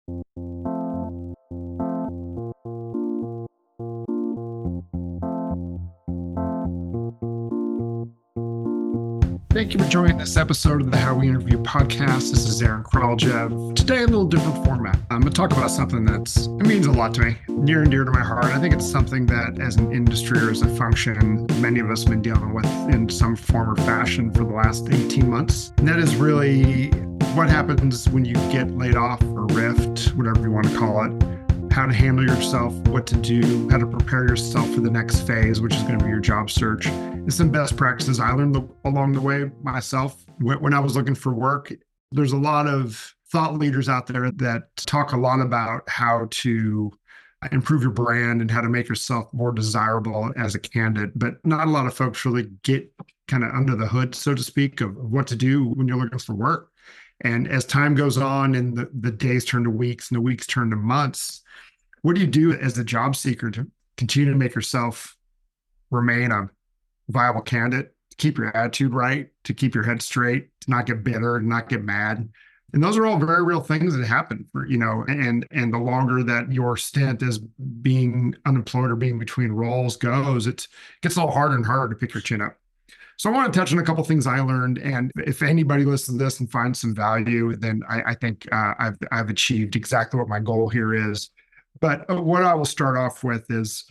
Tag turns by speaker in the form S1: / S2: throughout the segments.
S1: Thank you for joining this episode of the How We Interview podcast. This is Aaron Kraljev. Today, a little different format. I'm going to talk about something it means a lot to me, near and dear to my heart. I think it's something that as an industry or as a function, many of us have been dealing with in some form or fashion for the last 18 months. And that is really what happens when you get laid off or riffed, whatever you want to call it. How to handle yourself, what to do, how to prepare yourself for the next phase, which is going to be your job search. And some best practices I learned along the way myself. When I was looking for work, there's a lot of thought leaders out there that talk a lot about how to improve your brand and how to make yourself more desirable as a candidate. But not a lot of folks really get kind of under the hood, so to speak, of what to do when you're looking for work. And as time goes on and the days turn to weeks and the weeks turn to months, what do you do as a job seeker to continue to make yourself remain a viable candidate, to keep your attitude right, to keep your head straight, to not get bitter, to not get mad? And those are all very real things that happen for, and the longer that your stint as being unemployed or being between roles goes, it gets a little harder and harder to pick your chin up. So I want to touch on a couple of things I learned, and if anybody listens to this and finds some value, then I think I've achieved exactly what my goal here is. But what I will start off with is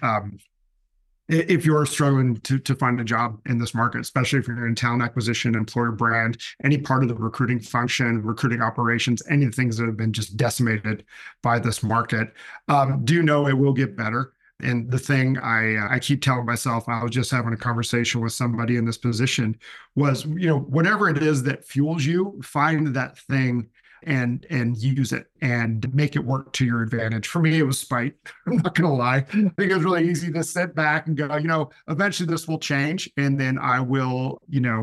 S1: if you're struggling to find a job in this market, especially if you're in talent acquisition, employer brand, any part of the recruiting function, recruiting operations, any of the things that have been just decimated by this market, do know it will get better. And the thing I keep telling myself, I was just having a conversation with somebody in this position, was, whatever it is that fuels you, find that thing and use it and make it work to your advantage. For me, it was spite. I'm not going to lie. I think it was really easy to sit back and go, eventually this will change. And then I will,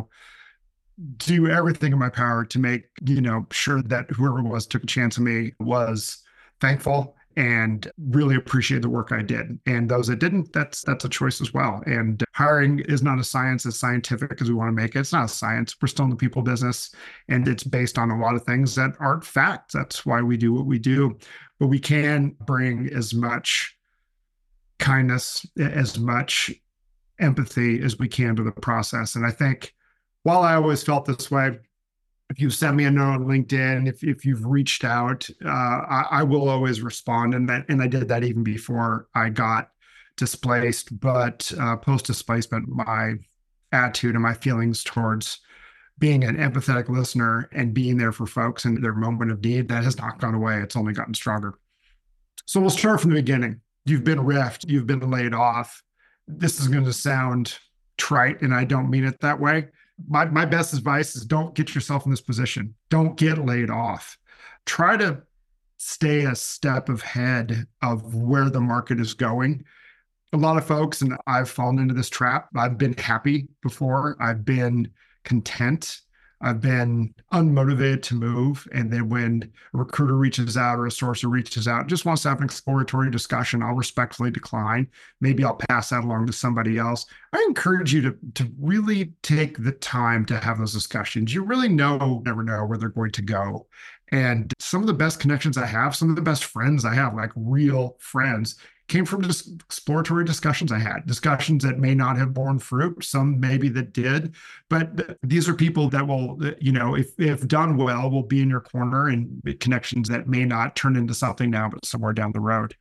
S1: do everything in my power to make, sure that whoever was took a chance on me was thankful and really appreciate the work I did. And those that didn't, that's a choice as well. And hiring is not a science as scientific as we want to make it. It's not a science. We're still in the people business, and it's based on a lot of things that aren't facts. That's why we do what we do. But we can bring as much kindness, as much empathy as we can to the process. And I think while I always felt this way, if you've sent me a note on LinkedIn, if you've reached out, I will always respond. And I did that even before I got displaced. But post-displacement, my attitude and my feelings towards being an empathetic listener and being there for folks in their moment of need, that has not gone away. It's only gotten stronger. So we'll start from the beginning. You've been riffed. You've been laid off. This is going to sound trite, and I don't mean it that way. My best advice is don't get yourself in this position. Don't get laid off. Try to stay a step ahead of where the market is going. A lot of folks, and I've fallen into this trap, I've been happy before. I've been content. I've been unmotivated to move. And then when a recruiter reaches out or a sourcer reaches out, just wants to have an exploratory discussion, I'll respectfully decline. Maybe I'll pass that along to somebody else. I encourage you to really take the time to have those discussions. You really never know where they're going to go. And some of the best connections I have, some of the best friends I have, like real friends, came from just exploratory discussions I had, discussions that may not have borne fruit, some maybe that did, but these are people that will, if done well, will be in your corner, and connections that may not turn into something now, but somewhere down the road.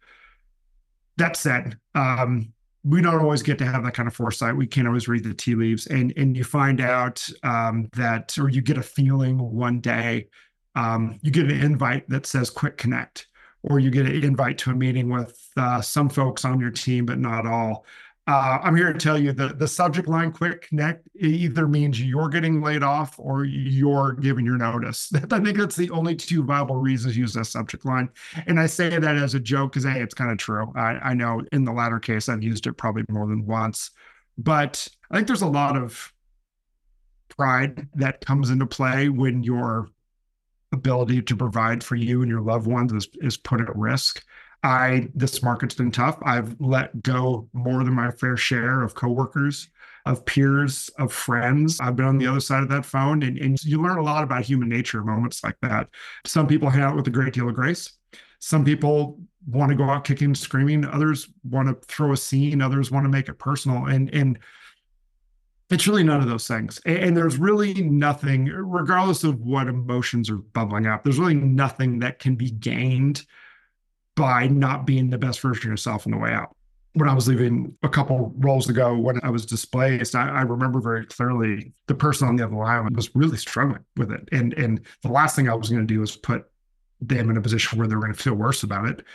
S1: That said, we don't always get to have that kind of foresight. We can't always read the tea leaves, and you find out that, or you get a feeling one day, you get an invite that says quick connect, or you get an invite to a meeting with some folks on your team, but not all. I'm here to tell you that the subject line quick connect either means you're getting laid off or you're giving your notice. I think that's the only two viable reasons to use that subject line. And I say that as a joke because, hey, it's kind of true. I know in the latter case, I've used it probably more than once. But I think there's a lot of pride that comes into play when your ability to provide for you and your loved ones is put at risk. This market's been tough. I've let go more than my fair share of coworkers, of peers, of friends. I've been on the other side of that phone, and you learn a lot about human nature in moments like that. Some people hang out with a great deal of grace. Some people want to go out kicking and screaming. Others want to throw a scene. Others want to make it personal. And it's really none of those things. And there's really nothing, regardless of what emotions are bubbling up, there's really nothing that can be gained by not being the best version of yourself on the way out. When I was leaving a couple roles ago, when I was displaced, I remember very clearly the person on the other line was really struggling with it. And the last thing I was going to do was put them in a position where they were going to feel worse about it.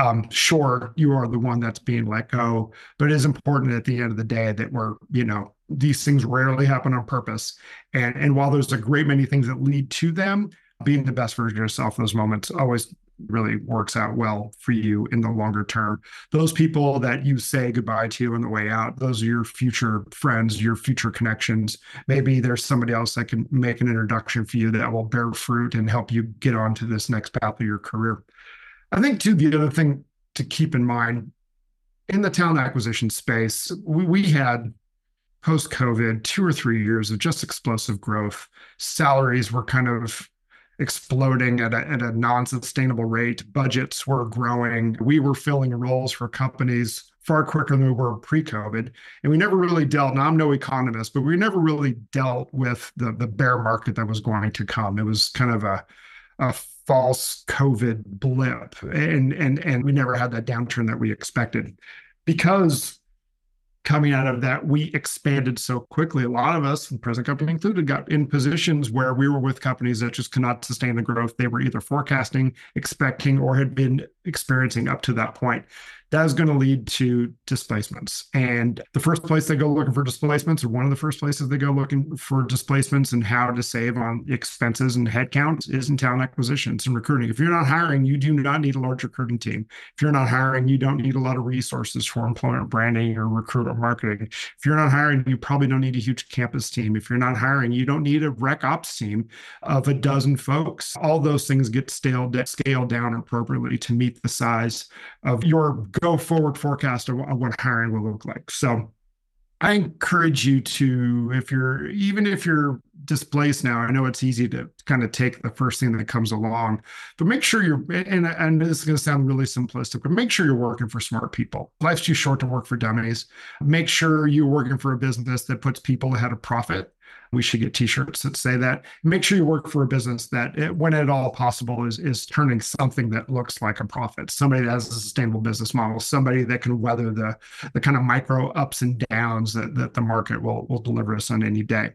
S1: Sure, you are the one that's being let go, but it is important at the end of the day that these things rarely happen on purpose. And while there's a great many things that lead to them, being the best version of yourself in those moments always really works out well for you in the longer term. Those people that you say goodbye to on the way out, those are your future friends, your future connections. Maybe there's somebody else that can make an introduction for you that will bear fruit and help you get on to this next path of your career. I think, too, the other thing to keep in mind in the talent acquisition space, we had post-COVID 2 or 3 years of just explosive growth. Salaries were kind of exploding at a non-sustainable rate. Budgets were growing. We were filling roles for companies far quicker than we were pre-COVID. And we never really dealt, and I'm no economist, but we never really dealt with the bear market that was going to come. It was kind of a false COVID blip. And we never had that downturn that we expected. Because coming out of that, we expanded so quickly. A lot of us, and present company included, got in positions where we were with companies that just could not sustain the growth they were either forecasting, expecting, or had been experiencing up to that point. That is going to lead to displacements. And the first place they go looking for displacements, or one of the first places they go looking for displacements and how to save on expenses and headcount, is in talent acquisitions and recruiting. If you're not hiring, you do not need a large recruiting team. If you're not hiring, you don't need a lot of resources for employment branding or recruiter marketing. If you're not hiring, you probably don't need a huge campus team. If you're not hiring, you don't need a rec ops team of a dozen folks. All those things get scaled down appropriately to meet the size of your go forward forecast of what hiring will look like. So I encourage you to, even if you're displaced now, I know it's easy to kind of take the first thing that comes along, but make sure and this is going to sound really simplistic, but make sure you're working for smart people. Life's too short to work for dummies. Make sure you're working for a business that puts people ahead of profit. We should get t-shirts that say that. Make sure you work for a business that, when at all possible, is turning something that looks like a profit. Somebody that has a sustainable business model, somebody that can weather the kind of micro ups and downs that the market will deliver us on any day.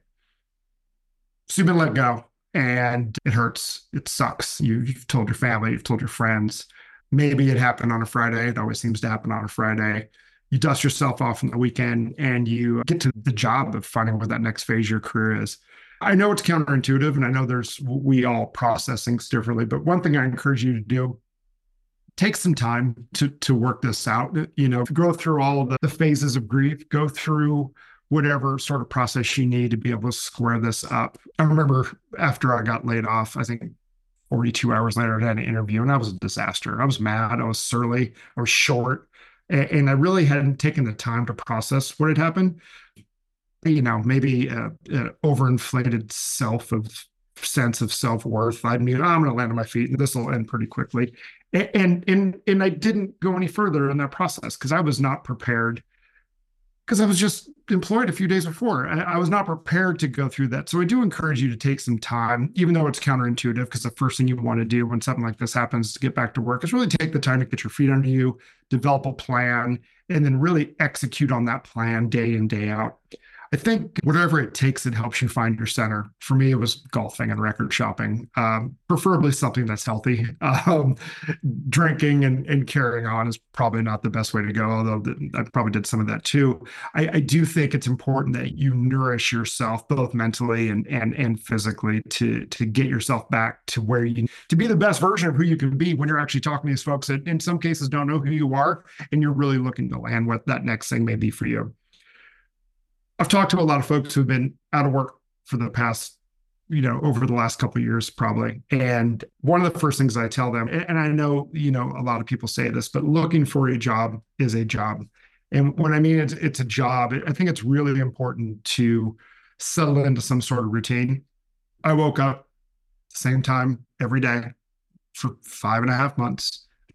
S1: So you've been let go, and it hurts. It sucks. You've told your family, you've told your friends. Maybe it happened on a Friday. It always seems to happen on a Friday. You dust yourself off on the weekend and you get to the job of finding what that next phase of your career is. I know it's counterintuitive, and I know we all process things differently, but one thing I encourage you to do, take some time to work this out. Go through all of the phases of grief, go through whatever sort of process you need to be able to square this up. I remember after I got laid off, I think 42 hours later, I had an interview, and I was a disaster. I was mad. I was surly. I was short. And I really hadn't taken the time to process what had happened. Maybe an overinflated sense of self-worth. I'm going to land on my feet and this will end pretty quickly. And I didn't go any further in that process because I was not prepared, because I was just employed a few days before. I was not prepared to go through that. So I do encourage you to take some time, even though it's counterintuitive, because the first thing you want to do when something like this happens to get back to work is really take the time to get your feet under you, develop a plan, and then really execute on that plan day in, day out. I think whatever it takes that helps you find your center. For me, it was golfing and record shopping, preferably something that's healthy. Drinking and carrying on is probably not the best way to go, although I probably did some of that too. I do think it's important that you nourish yourself both mentally and physically to get yourself back to where you need to be the best version of who you can be when you're actually talking to these folks that in some cases don't know who you are, and you're really looking to land what that next thing may be for you. I've talked to a lot of folks who've been out of work for the past, over the last couple of years, probably. And one of the first things I tell them, and I know, a lot of people say this, but looking for a job is a job. And when I mean it's a job, I think it's really important to settle into some sort of routine. I woke up same time every day for 5.5 months.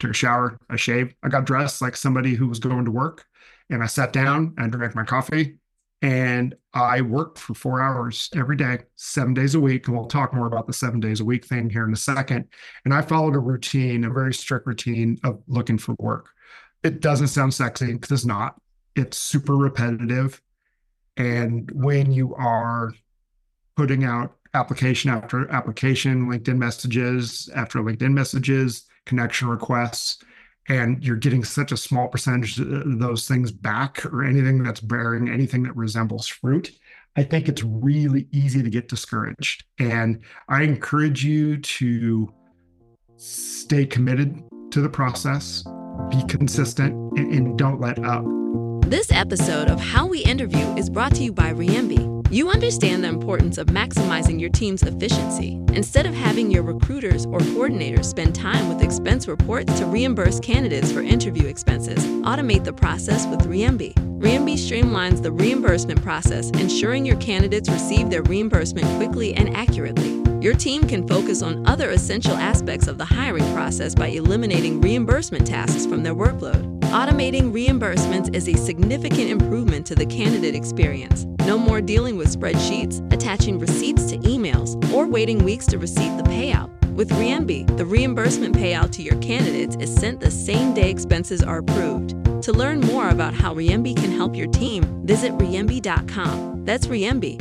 S1: took a shower, I shaved, I got dressed like somebody who was going to work, and I sat down and drank my coffee. And I worked for 4 hours every day, 7 days a week. And we'll talk more about the 7 days a week thing here in a second. And I followed a routine, a very strict routine of looking for work. It doesn't sound sexy because it's not. It's super repetitive. And when you are putting out application after application, LinkedIn messages after LinkedIn messages, connection requests, and you're getting such a small percentage of those things back or anything that's bearing anything that resembles fruit, I think it's really easy to get discouraged. And I encourage you to stay committed to the process, be consistent, and don't let up.
S2: This episode of How We Interview is brought to you by Riembi. You understand the importance of maximizing your team's efficiency. Instead of having your recruiters or coordinators spend time with expense reports to reimburse candidates for interview expenses, automate the process with Riembi. Riembi streamlines the reimbursement process, ensuring your candidates receive their reimbursement quickly and accurately. Your team can focus on other essential aspects of the hiring process by eliminating reimbursement tasks from their workload. Automating reimbursements is a significant improvement to the candidate experience. No more dealing with spreadsheets, attaching receipts to emails, or waiting weeks to receive the payout. With Riembi, the reimbursement payout to your candidates is sent the same day expenses are approved. To learn more about how Riembi can help your team, visit Riembi.com. That's Riembi,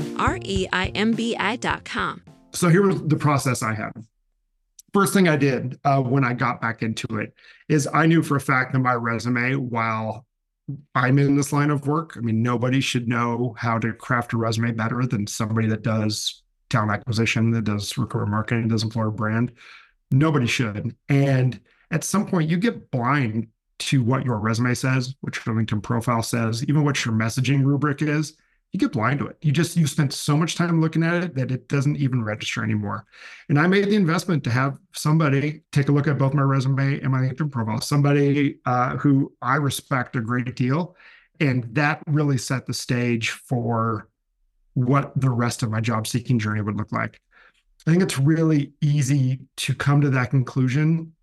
S2: REIMBI.com.
S1: So here was the process I had. First thing I did when I got back into it is I knew for a fact that my resume, while I'm in this line of work, I mean, nobody should know how to craft a resume better than somebody that does talent acquisition, that does recruiter marketing, does employer brand. Nobody should. And at some point, you get blind to what your resume says, what your LinkedIn profile says, even what your messaging rubric is. You get blind to it. You spent so much time looking at it that it doesn't even register anymore. And I made the investment to have somebody take a look at both my resume and my LinkedIn profile, somebody who I respect a great deal. And that really set the stage for what the rest of my job seeking journey would look like. I think it's really easy to come to that conclusion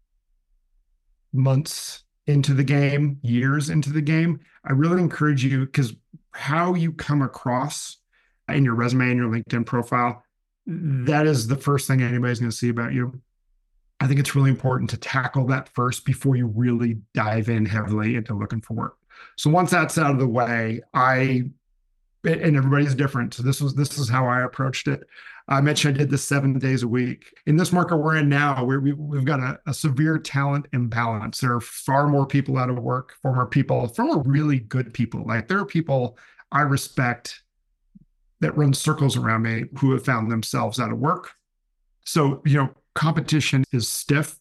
S1: months into the game, years into the game. I really encourage you, because how you come across in your resume and your LinkedIn profile, that is the first thing anybody's going to see about you. I think it's really important to tackle that first before you really dive in heavily into looking for work. So once that's out of the way, and everybody's different. So this is how I approached it. I mentioned I did this 7 days a week. In this market we're in now, we've got a severe talent imbalance. There are far more people out of work, former really good people. Like there are people I respect that run circles around me who have found themselves out of work. So, competition is stiff.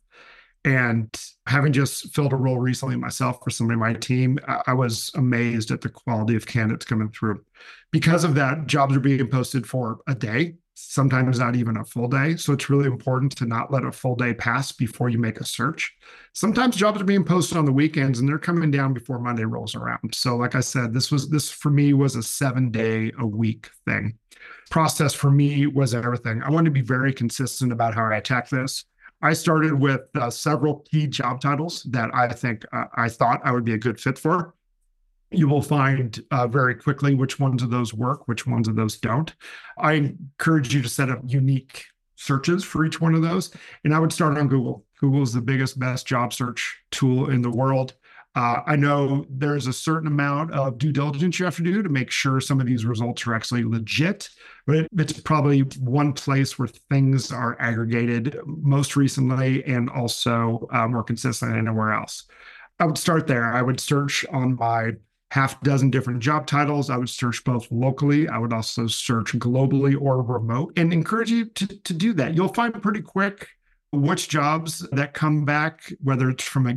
S1: And having just filled a role recently myself for somebody on my team, I was amazed at the quality of candidates coming through. Because of that, jobs are being posted for a day, sometimes not even a full day. So it's really important to not let a full day pass before you make a search. Sometimes jobs are being posted on the weekends and they're coming down before Monday rolls around. So like I said, this for me was a 7-day-a-week thing. Process for me was everything. I wanted to be very consistent about how I attack this. I started with several key job titles that I thought I would be a good fit for. You will find very quickly which ones of those work, which ones of those don't. I encourage you to set up unique searches for each one of those. And I would start on Google. Google is the best job search tool in the world. I know there's a certain amount of due diligence you have to do to make sure some of these results are actually legit, but it's probably one place where things are aggregated most recently and also more consistent than anywhere else. I would start there. I would search on my half dozen different job titles. I would search both locally. I would also search globally or remote, and encourage you to do that. You'll find pretty quick which jobs that come back, whether it's from a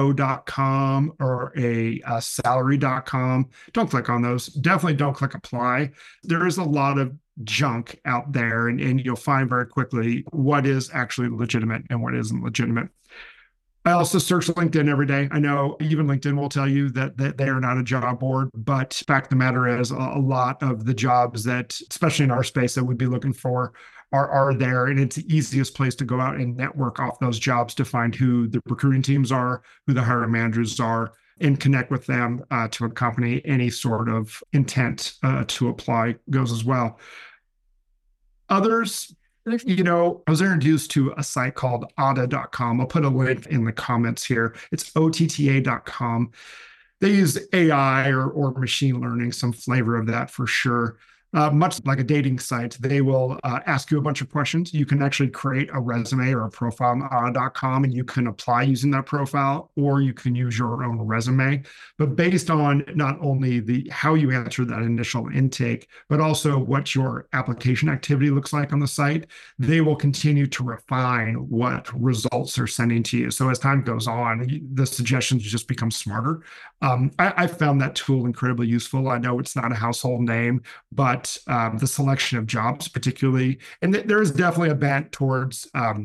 S1: Gibo.com or a salary.com. Don't click on those. Definitely don't click apply. There is a lot of junk out there, and you'll find very quickly what is actually legitimate and what isn't legitimate. I also search LinkedIn every day. I know even LinkedIn will tell you that they are not a job board, but fact of the matter is a lot of the jobs that, especially in our space, that we'd be looking for are there. And it's the easiest place to go out and network off those jobs to find who the recruiting teams are, who the hiring managers are, and connect with them to accompany any sort of intent to apply goes as well. Others, I was introduced to a site called otta.com. I'll put a link in the comments here. It's otta.com. They use AI or machine learning, some flavor of that for sure. Much like a dating site, they will ask you a bunch of questions. You can actually create a resume or a profile on otta.com, and you can apply using that profile, or you can use your own resume. But based on not only how you answer that initial intake, but also what your application activity looks like on the site, they will continue to refine what results they're sending to you. So as time goes on, the suggestions just become smarter. I found that tool incredibly useful. I know it's not a household name, but the selection of jobs, particularly, and there is definitely a bent towards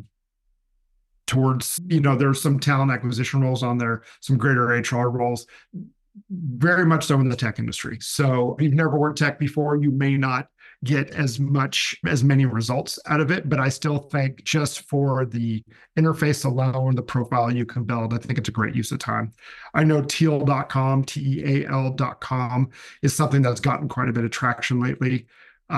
S1: there's some talent acquisition roles on there, some greater HR roles, very much so in the tech industry. So if you've never worked tech before, you may not get as many results out of it, but I still think just for the interface alone, the profile you can build, I think it's a great use of time. I know teal.com, teal.com is something that's gotten quite a bit of traction lately.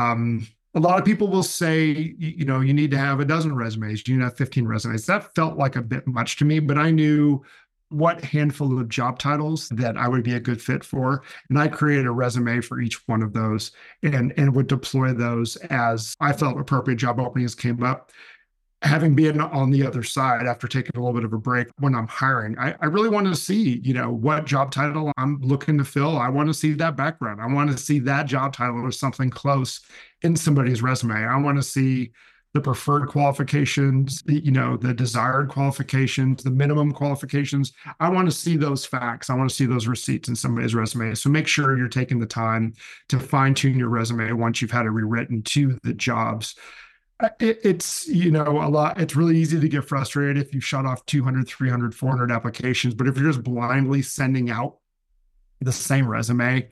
S1: A lot of people will say, you need to have a dozen resumes, you need to have 15 resumes. That felt like a bit much to me, but I knew what handful of job titles that I would be a good fit for. And I created a resume for each one of those and would deploy those as I felt appropriate job openings came up. Having been on the other side after taking a little bit of a break when I'm hiring, I really want to see, what job title I'm looking to fill. I want to see that background. I want to see that job title or something close in somebody's resume. I want to see the preferred qualifications, the desired qualifications, the minimum qualifications. I want to see those facts. I want to see those receipts in somebody's resume. So make sure you're taking the time to fine tune your resume once you've had it rewritten to the jobs. It's, a lot. It's really easy to get frustrated if you shot off 200, 300, 400 applications. But if you're just blindly sending out the same resume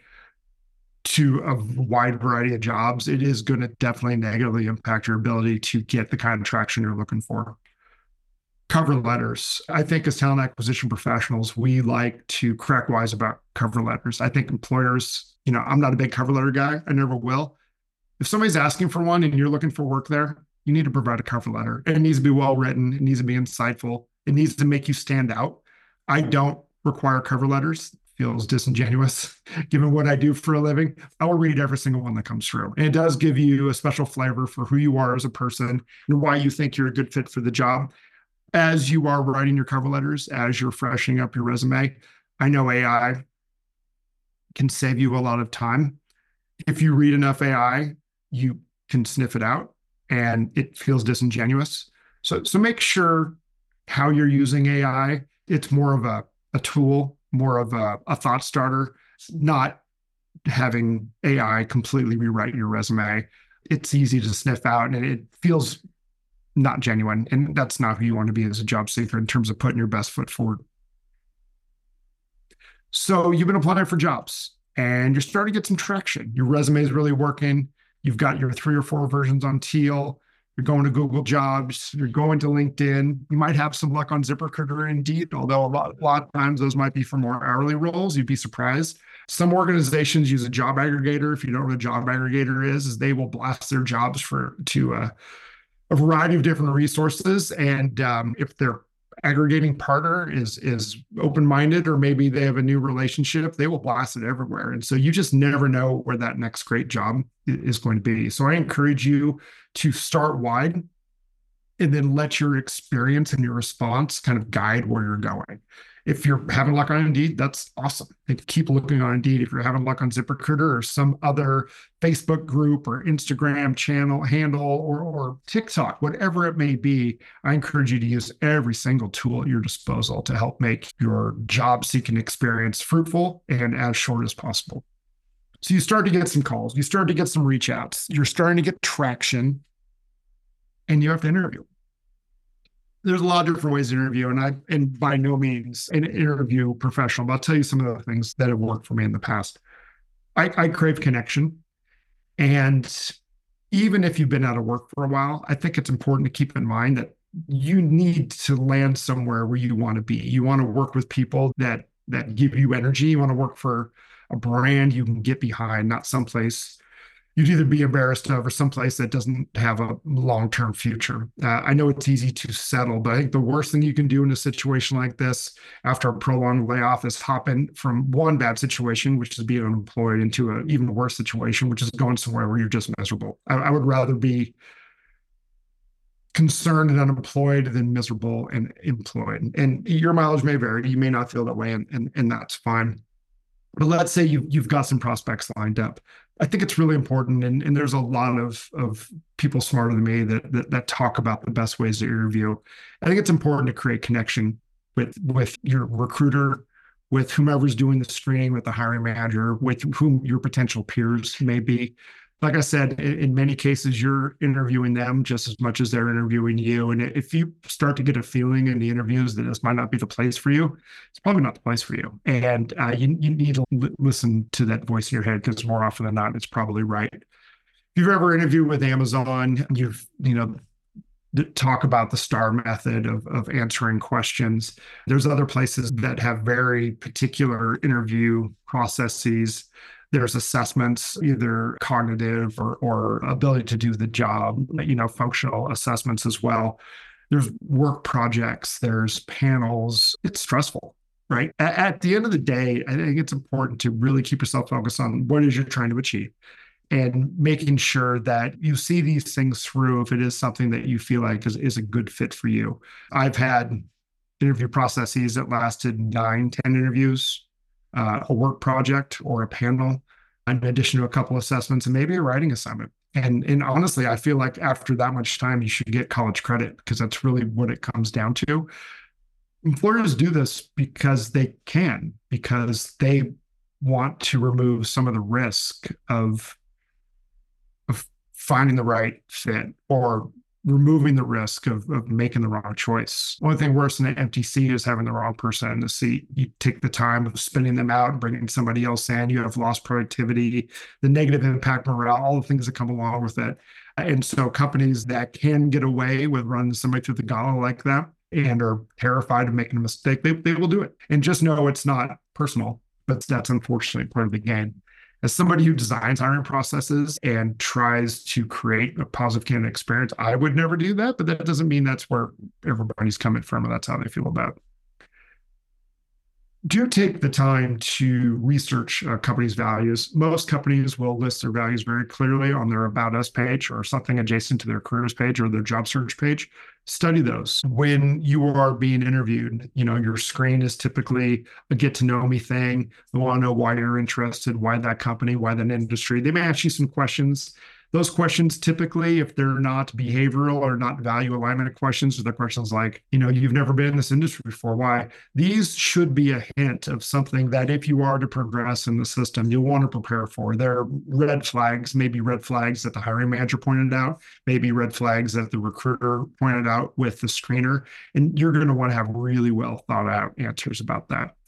S1: to a wide variety of jobs, it is going to definitely negatively impact your ability to get the kind of traction you're looking for. Cover letters. I think as talent acquisition professionals, we like to crack wise about cover letters. I think employers, I'm not a big cover letter guy. I never will. If somebody's asking for one and you're looking for work there, you need to provide a cover letter. It needs to be well written. It needs to be insightful. It needs to make you stand out. I don't require cover letters. Feels disingenuous given what I do for a living. I will read every single one that comes through. And it does give you a special flavor for who you are as a person and why you think you're a good fit for the job. As you are writing your cover letters, as you're freshening up your resume, I know AI can save you a lot of time. If you read enough AI, you can sniff it out and it feels disingenuous. So make sure how you're using AI, it's more of a tool, more of a thought starter, not having AI completely rewrite your resume. It's easy to sniff out and it feels not genuine. And that's not who you want to be as a job seeker in terms of putting your best foot forward. So you've been applying for jobs and you're starting to get some traction. Your resume is really working. You've got your 3 or 4 versions on Teal. You're going to Google Jobs. You're going to LinkedIn. You might have some luck on ZipRecruiter or Indeed, although a lot of times those might be for more hourly roles. You'd be surprised. Some organizations use a job aggregator. If you don't know what a job aggregator is they will blast their jobs to a variety of different resources. And if their aggregating partner is open-minded, or maybe they have a new relationship, they will blast it everywhere. And so you just never know where that next great job is going to be. So I encourage you to start wide and then let your experience and your response kind of guide where you're going. If you're having luck on Indeed, that's awesome. And keep looking on Indeed. If you're having luck on ZipRecruiter or some other Facebook group or Instagram channel handle or TikTok, whatever it may be, I encourage you to use every single tool at your disposal to help make your job seeking experience fruitful and as short as possible. So you start to get some calls, you start to get some reach outs, you're starting to get traction, and you have to interview. There's a lot of different ways to interview, and by no means an interview professional, but I'll tell you some of the things that have worked for me in the past. I crave connection. And even if you've been out of work for a while, I think it's important to keep in mind that you need to land somewhere where you want to be. You want to work with people that give you energy. You want to work for a brand you can get behind, not someplace you'd either be embarrassed of or someplace that doesn't have a long-term future. I know it's easy to settle, but I think the worst thing you can do in a situation like this after a prolonged layoff is hop in from one bad situation, which is being unemployed, into an even worse situation, which is going somewhere where you're just miserable. I would rather be concerned and unemployed than miserable and employed. And your mileage may vary. You may not feel that way, and that's fine. But let's say you've got some prospects lined up. I think it's really important, and there's a lot of people smarter than me that talk about the best ways to interview. I think it's important to create connection with your recruiter, with whomever's doing the screening, with the hiring manager, with whom your potential peers may be. Like I said, in many cases, you're interviewing them just as much as they're interviewing you. And if you start to get a feeling in the interviews that this might not be the place for you, it's probably not the place for you. And you need to listen to that voice in your head, because more often than not, it's probably right. If you've ever interviewed with Amazon, talk about the STAR method of answering questions. There's other places that have very particular interview processes. There's assessments, either cognitive or ability to do the job, functional assessments as well. There's work projects, there's panels. It's stressful, right? At the end of the day, I think it's important to really keep yourself focused on what it is you're trying to achieve, and making sure that you see these things through if it is something that you feel like is a good fit for you. I've had interview processes that lasted 9, 10 interviews, a work project or a panel, in addition to a couple assessments and maybe a writing assignment. And honestly, I feel like after that much time, you should get college credit, because that's really what it comes down to. Employers do this because they can, because they want to remove some of the risk of finding the right fit, or removing the risk of making the wrong choice. One thing worse than an empty seat is having the wrong person in the seat. You take the time of spinning them out and bringing somebody else in. You have lost productivity, the negative impact morale, all the things that come along with it. And so companies that can get away with running somebody through the gauntlet like that and are terrified of making a mistake, they will do it. And just know it's not personal, but that's unfortunately part of the game. As somebody who designs hiring processes and tries to create a positive candidate experience, I would never do that, but that doesn't mean that's where everybody's coming from and that's how they feel about it. Do take the time to research a company's values. Most companies will list their values very clearly on their About Us page or something adjacent to their careers page or their job search page. Study those. When you are being interviewed, your screen is typically a get to know me thing. They want to know why you're interested, why that company, why that industry. They may ask you some questions. Those questions typically, if they're not behavioral or not value alignment questions, or the questions like, you've never been in this industry before, why? These should be a hint of something that if you are to progress in the system, you'll want to prepare for. There are red flags, maybe red flags that the hiring manager pointed out, maybe red flags that the recruiter pointed out with the screener, and you're going to want to have really well thought out answers about that.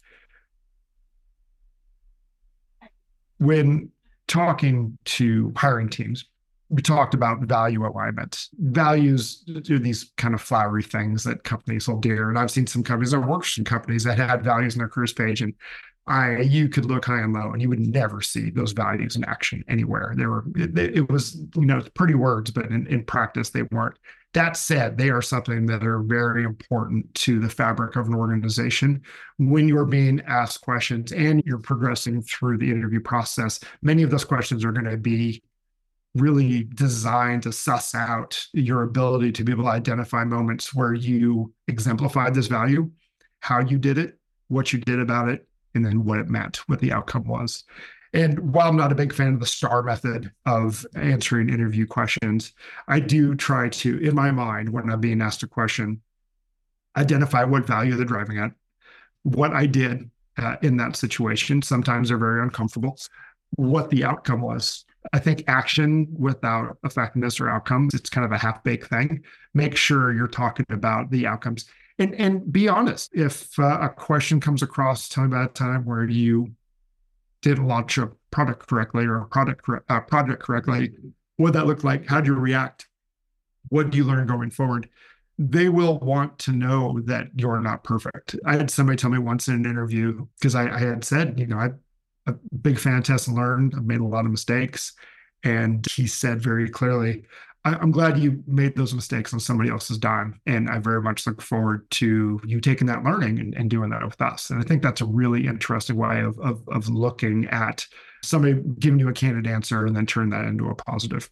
S1: When talking to hiring teams, we talked about value alignment. Values do these kind of flowery things that companies hold dear. And I've seen some companies, I've worked for some companies that had values in their careers page, and you could look high and low and you would never see those values in action anywhere. It was, pretty words, but in practice, they weren't. That said, they are something that are very important to the fabric of an organization. When you're being asked questions and you're progressing through the interview process, many of those questions are going to be really designed to suss out your ability to be able to identify moments where you exemplified this value, how you did it, what you did about it, and then what it meant, what the outcome was. And while I'm not a big fan of the STAR method of answering interview questions, I do try to, in my mind, when I'm being asked a question, identify what value they're driving at, what I did in that situation. Sometimes they're very uncomfortable, what the outcome was. I think action without effectiveness or outcomes, it's kind of a half-baked thing. Make sure you're talking about the outcomes. And be honest. If a question comes across, tell me about a time where you didn't launch a product correctly or a project correctly. What that look like? How do you react? What do you learn going forward? They will want to know that you're not perfect. I had somebody tell me once in an interview, because I had said, I'm a big fan of test and learn. I've made a lot of mistakes. And he said very clearly, I'm glad you made those mistakes on somebody else's dime. And I very much look forward to you taking that learning and doing that with us. And I think that's a really interesting way of looking at somebody giving you a candid answer and then turn that into a positive.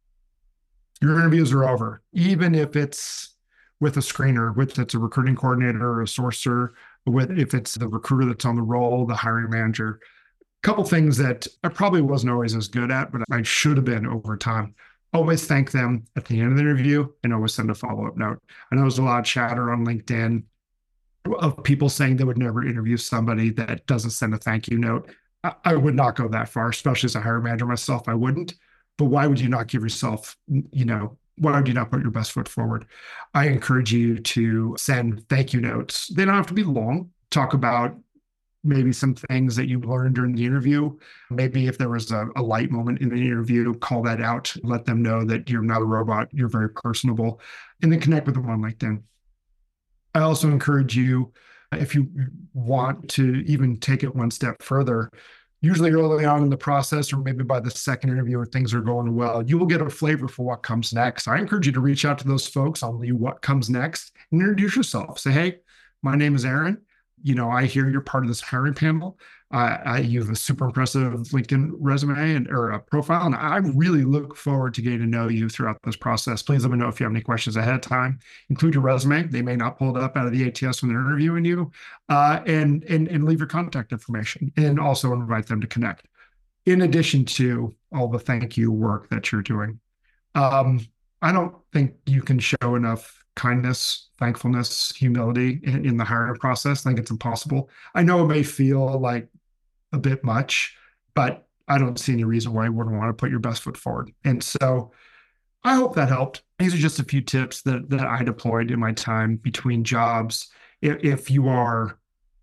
S1: Your interviews are over, even if it's with a screener, with it's a recruiting coordinator or a sourcer, if it's the recruiter that's on the roll, the hiring manager. A couple things that I probably wasn't always as good at, but I should have been over time. Always thank them at the end of the interview and always send a follow-up note. I know there's a lot of chatter on LinkedIn of people saying they would never interview somebody that doesn't send a thank you note. I would not go that far, especially as a hiring manager myself. I wouldn't. But why would you not give yourself, why would you not put your best foot forward? I encourage you to send thank you notes. They don't have to be long. Talk about maybe some things that you learned during the interview. Maybe if there was a light moment in the interview, call that out. Let them know that you're not a robot. You're very personable. And then connect with them on LinkedIn. I also encourage you, if you want to even take it one step further, usually early on in the process, or maybe by the second interview where things are going well, you will get a flavor for what comes next. I encourage you to reach out to those folks on what comes next and introduce yourself. Say, hey, my name is Aaron. I hear you're part of this hiring panel. You have a super impressive LinkedIn resume or a profile, and I really look forward to getting to know you throughout this process. Please let me know if you have any questions ahead of time. Include your resume. They may not pull it up out of the ATS when they're interviewing you, and leave your contact information, and also invite them to connect. In addition to all the thank you work that you're doing, I don't think you can show enough kindness, thankfulness, humility in the hiring process. I think it's impossible. I know it may feel like a bit much, but I don't see any reason why you wouldn't want to put your best foot forward. And so I hope that helped. These are just a few tips that I deployed in my time between jobs. If you are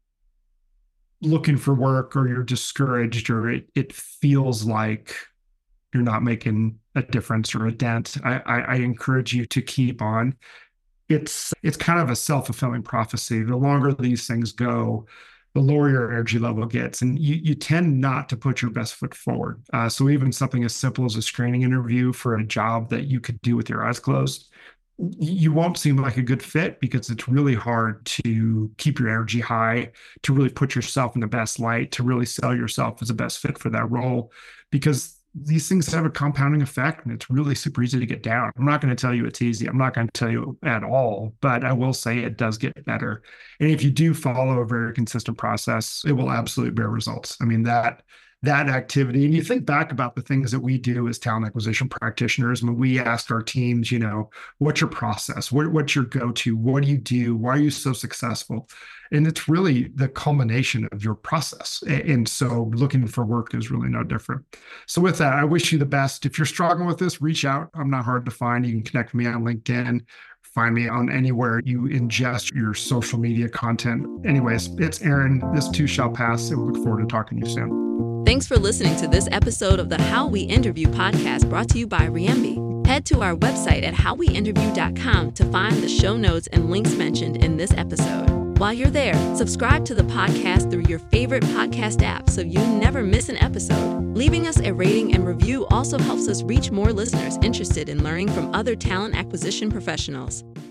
S1: looking for work or you're discouraged or it feels like you're not making a difference or a dent, I encourage you to keep on. It's kind of a self-fulfilling prophecy. The longer these things go, the lower your energy level gets, and you tend not to put your best foot forward. So even something as simple as a screening interview for a job that you could do with your eyes closed, you won't seem like a good fit because it's really hard to keep your energy high, to really put yourself in the best light, to really sell yourself as the best fit for that role, because these things have a compounding effect and it's really super easy to get down. I'm not going to tell you it's easy. I'm not going to tell you at all, but I will say it does get better. And if you do follow a very consistent process, it will absolutely bear results. I mean, that activity, and you think back about the things that we do as talent acquisition practitioners, when we ask our teams, what's your process? What's your go-to? What do you do? Why are you so successful? And it's really the culmination of your process. And so looking for work is really no different. So with that, I wish you the best. If you're struggling with this, reach out. I'm not hard to find. You can connect with me on LinkedIn. Find me on anywhere you ingest your social media content. Anyways, it's Aaron. This too shall pass. And we look forward to talking to you soon.
S2: Thanks for listening to this episode of the How We Interview podcast brought to you by Riembi. Head to our website at howweinterview.com to find the show notes and links mentioned in this episode. While you're there, subscribe to the podcast through your favorite podcast app so you never miss an episode. Leaving us a rating and review also helps us reach more listeners interested in learning from other talent acquisition professionals.